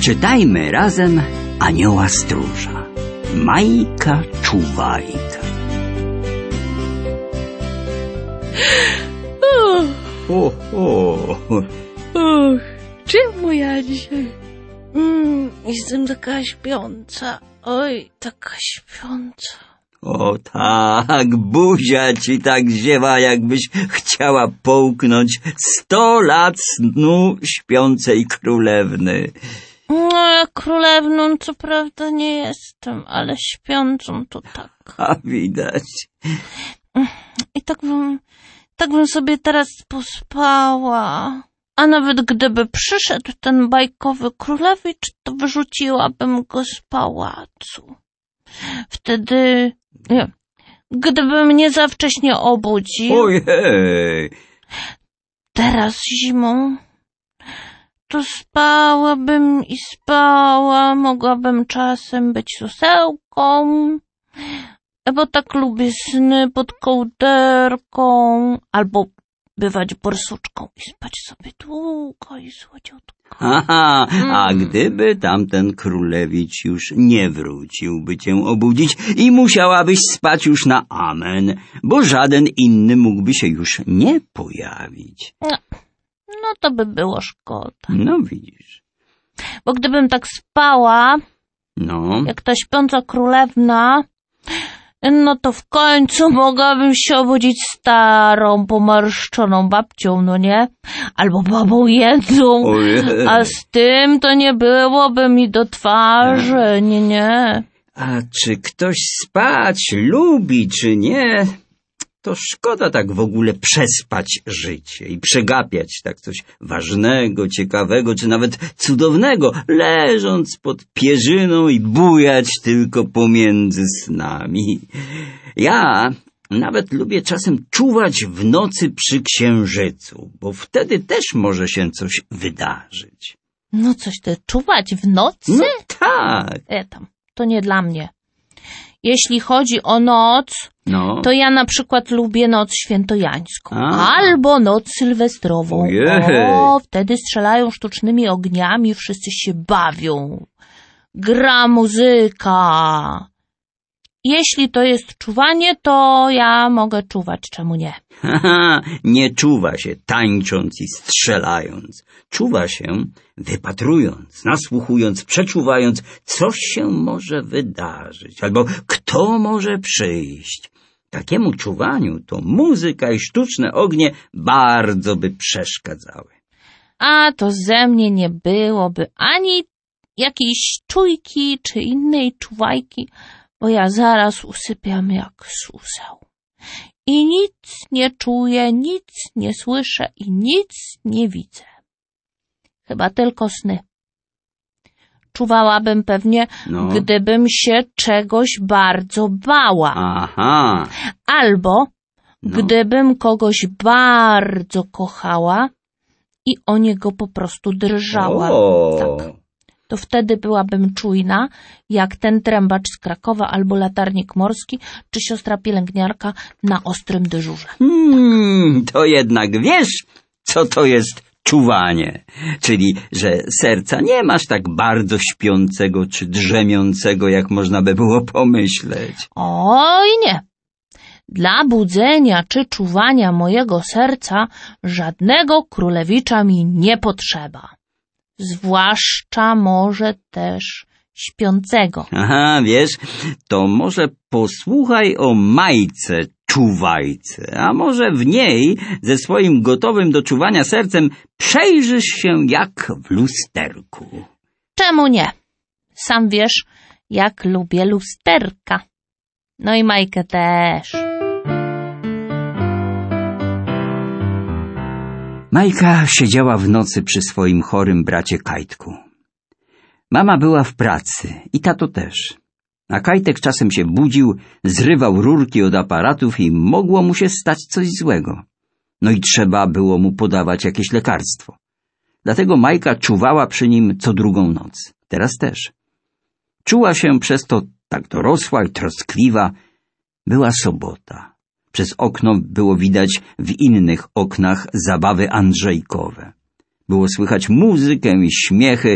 Czytajmy razem Anioła Stróża. Majka Czuwajka. Czemu ja dzisiaj? Jestem taka śpiąca. Oj, taka śpiąca. O tak, buzia ci tak ziewa, jakbyś chciała połknąć 100 lat snu śpiącej królewny. No, ja królewną co prawda nie jestem, ale śpiącą to tak. A widać. I tak bym sobie teraz pospała. A nawet gdyby przyszedł ten bajkowy królewicz, to wyrzuciłabym go z pałacu. Wtedy, gdyby mnie za wcześnie obudził. Ojej. Teraz zimą to spałabym i spała, mogłabym czasem być susełką, bo tak lubię sny pod kołderką, albo bywać borsuczką i spać sobie długo i słodziutko. Aha, a gdyby tamten królewicz już nie wrócił, by cię obudzić i musiałabyś spać już na amen, bo żaden inny mógłby się już nie pojawić. No to by było szkoda. No widzisz. Bo gdybym tak spała, jak ta śpiąca królewna, no to w końcu mogłabym się obudzić starą, pomarszczoną babcią, no nie? Albo babą Jedą. A z tym to nie byłoby mi do twarzy, nie. A czy ktoś spać lubi, czy nie? To szkoda tak w ogóle przespać życie i przegapiać tak coś ważnego, ciekawego, czy nawet cudownego, leżąc pod pierzyną i bujać tylko pomiędzy snami. Ja nawet lubię czasem czuwać w nocy przy księżycu, bo wtedy też może się coś wydarzyć. No coś ty czuwać w nocy? No tak. To nie dla mnie. Jeśli chodzi o noc, to ja na przykład lubię noc świętojańską albo noc sylwestrową. O, wtedy strzelają sztucznymi ogniami, wszyscy się bawią. Gra muzyka. Jeśli to jest czuwanie, to ja mogę czuwać, czemu nie? Nie czuwa się tańcząc i strzelając. Czuwa się wypatrując, nasłuchując, przeczuwając, co się może wydarzyć, albo kto może przyjść. Takiemu czuwaniu to muzyka i sztuczne ognie bardzo by przeszkadzały. A to ze mnie nie byłoby ani jakiejś czujki czy innej czuwajki, bo ja zaraz usypiam jak suseł. I nic nie czuję, nic nie słyszę i nic nie widzę. Chyba tylko sny. Czuwałabym pewnie, gdybym się czegoś bardzo bała. Aha. Albo gdybym kogoś bardzo kochała i o niego po prostu drżała. Tak. To wtedy byłabym czujna, jak ten trębacz z Krakowa albo latarnik morski, czy siostra pielęgniarka na ostrym dyżurze. To jednak wiesz, co to jest czuwanie, czyli że serca nie masz tak bardzo śpiącego czy drzemiącego, jak można by było pomyśleć. Oj nie. Dla budzenia czy czuwania mojego serca żadnego królewicza mi nie potrzeba. Zwłaszcza może też śpiącego. Aha, wiesz, to może posłuchaj o Majce Czuwajce, a może w niej ze swoim gotowym do czuwania sercem przejrzysz się jak w lusterku. Czemu nie? Sam wiesz, jak lubię lusterka. No i Majkę też. Majka siedziała w nocy przy swoim chorym bracie Kajtku. Mama była w pracy i tato też. A Kajtek czasem się budził, zrywał rurki od aparatów i mogło mu się stać coś złego. No i trzeba było mu podawać jakieś lekarstwo. Dlatego Majka czuwała przy nim co drugą noc. Teraz też. Czuła się przez to tak dorosła i troskliwa. Była sobota. Przez okno było widać w innych oknach zabawy andrzejkowe. Było słychać muzykę i śmiechy,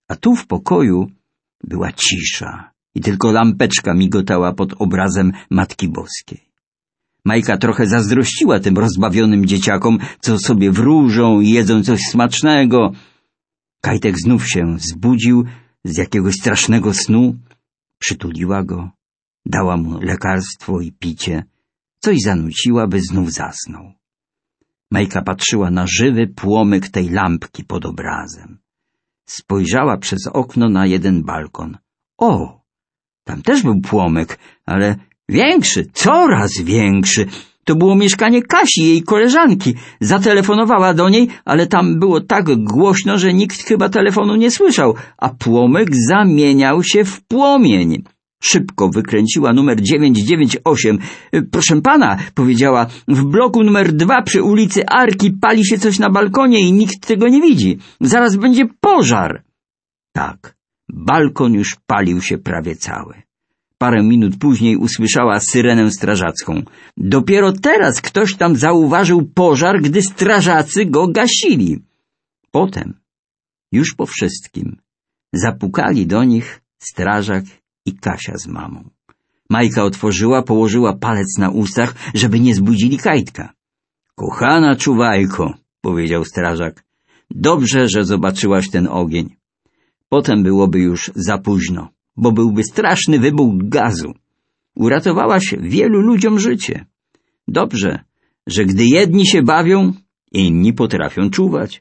A tu w pokoju była cisza i tylko lampeczka migotała pod obrazem Matki Boskiej. Majka trochę zazdrościła tym rozbawionym dzieciakom, co sobie wróżą i jedzą coś smacznego. Kajtek znów się zbudził z jakiegoś strasznego snu, przytuliła go, dała mu lekarstwo i picie, coś zanuciła, by znów zasnął. Majka patrzyła na żywy płomyk tej lampki pod obrazem. Spojrzała przez okno na jeden balkon. O, tam też był płomyk, ale większy, coraz większy. To było mieszkanie Kasi, jej koleżanki. Zatelefonowała do niej, ale tam było tak głośno, że nikt chyba telefonu nie słyszał, a płomyk zamieniał się w płomień. Szybko wykręciła numer 998. Proszę pana, powiedziała, w bloku numer 2 przy ulicy Arki pali się coś na balkonie i nikt tego nie widzi. Zaraz będzie pożar. Tak, balkon już palił się prawie cały. Parę minut później usłyszała syrenę strażacką. Dopiero teraz ktoś tam zauważył pożar, gdy strażacy go gasili. Potem, już po wszystkim, zapukali do nich strażak i Kasia z mamą. Majka otworzyła, położyła palec na ustach, żeby nie zbudzili Kajtka. Kochana czuwajko, powiedział strażak, dobrze, że zobaczyłaś ten ogień. Potem byłoby już za późno, bo byłby straszny wybuch gazu. Uratowałaś wielu ludziom życie. Dobrze, że gdy jedni się bawią, inni potrafią czuwać.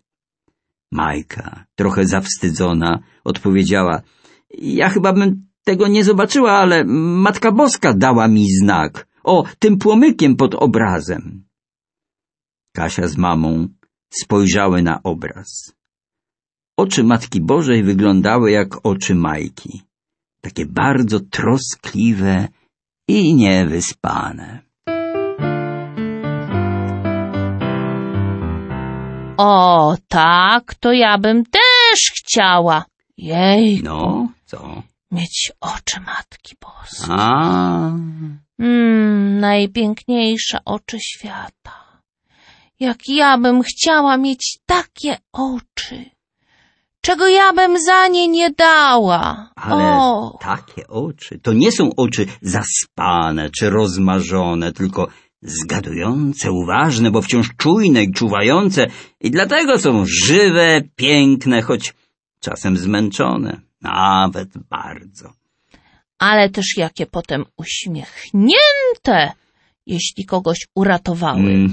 Majka, trochę zawstydzona, odpowiedziała, ja chyba bym tego nie zobaczyła, ale Matka Boska dała mi znak. O, tym płomykiem pod obrazem. Kasia z mamą spojrzały na obraz. Oczy Matki Bożej wyglądały jak oczy Majki. Takie bardzo troskliwe i niewyspane. O, tak, to ja bym też chciała. Jej. No, co? Mieć oczy Matki Boskiej. A. Najpiękniejsze oczy świata. Jak ja bym chciała mieć takie oczy. Czego ja bym za nie nie dała. Ale takie oczy to nie są oczy zaspane czy rozmarzone, tylko zgadujące, uważne, bo wciąż czujne i czuwające i dlatego są żywe, piękne, choć czasem zmęczone, nawet bardzo. Ale też jakie potem uśmiechnięte, jeśli kogoś uratowały.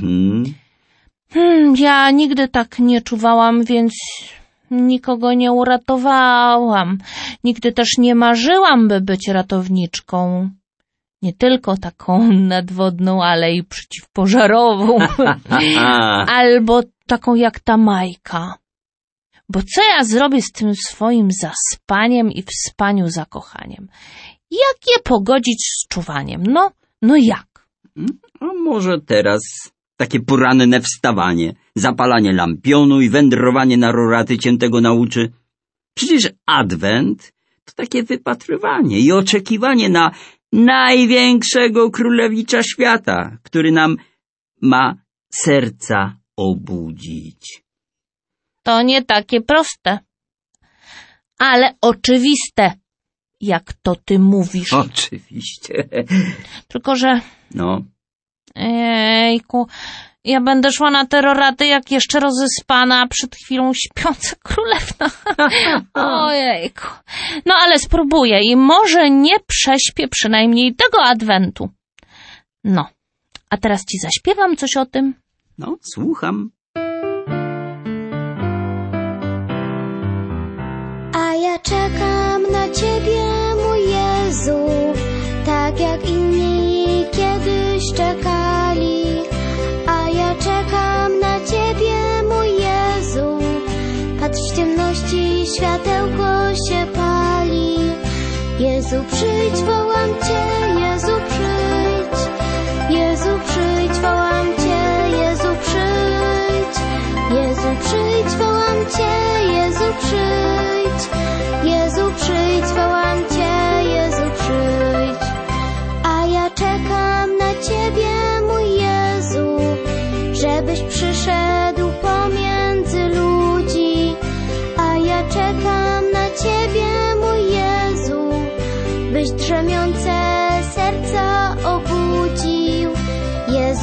Ja nigdy tak nie czuwałam, więc nikogo nie uratowałam. Nigdy też nie marzyłam, by być ratowniczką. Nie tylko taką nadwodną, ale i przeciwpożarową. Albo taką jak ta Majka. Bo co ja zrobię z tym swoim zaspaniem i w spaniu zakochaniem? Jak je pogodzić z czuwaniem? No jak? A może teraz takie poranne wstawanie, zapalanie lampionu i wędrowanie na roraty cię tego nauczy? Przecież adwent to takie wypatrywanie i oczekiwanie na największego królewicza świata, który nam ma serca obudzić. To nie takie proste, ale oczywiste, jak to ty mówisz. Oczywiście. Tylko że... No. Ejku, ja będę szła na te roraty jak jeszcze rozespana, a przed chwilą śpiąca królewna. Ojejku. No ale spróbuję i może nie prześpię przynajmniej tego adwentu. No, a teraz ci zaśpiewam coś o tym. No, słucham. A ja czekam na Ciebie, mój Jezu, tak jak inni kiedyś czekali. A ja czekam na Ciebie, mój Jezu, patrz, w ciemności światełko się pali. Jezu, przyjdź, wołam Cię, Jezu, przyjdź. Jezu, przyjdź, wołam Cię, Jezu, przyjdź. Jezu, przyjdź, wołam Cię, Jezu, przyjdź. Jezu, przyjdź, wołam Cię, Jezu, przyjdź.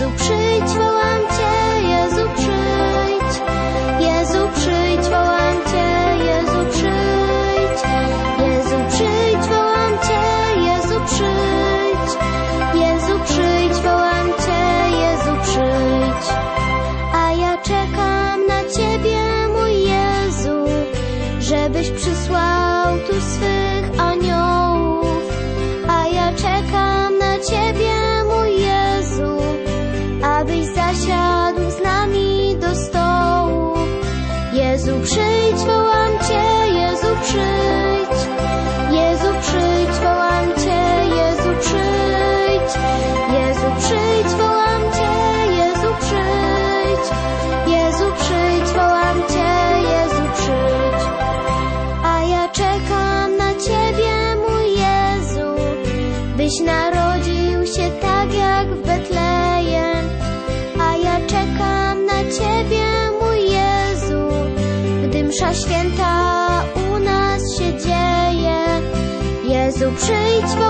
Jezu, przyjdź, wołam Cię, Jezu, przyjdź. Jezu, przyjdź, wołam Cię, Jezu, przyjdź. Jezu, przyjdź, wołam Cię, Jezu, przyjdź. Jezu, przyjdź, wołam Cię, Jezu, przyjdź. A ja czekam na Ciebie, mój Jezu, żebyś przysłał tu swych aniołów. A ja czekam na Ciebie, mój Jezu, abyś zasiadł z nami do stołu. Jezu, przyjdź, wołam Cię, Jezu, przyjdź. Jezu, przyjdź, wołam Cię, Jezu, przyjdź. Jezu, przyjdź, wołam Cię, Jezu, przyjdź. Jezu, przyjdź, wołam Cię, Jezu, przyjdź. A ja czekam na Ciebie, mój Jezu, byś narodził się tak jak w Betlejem. A ja czekam na Ciebie, mój Jezu, gdy msza święta u nas się dzieje. Jezu, przyjdź,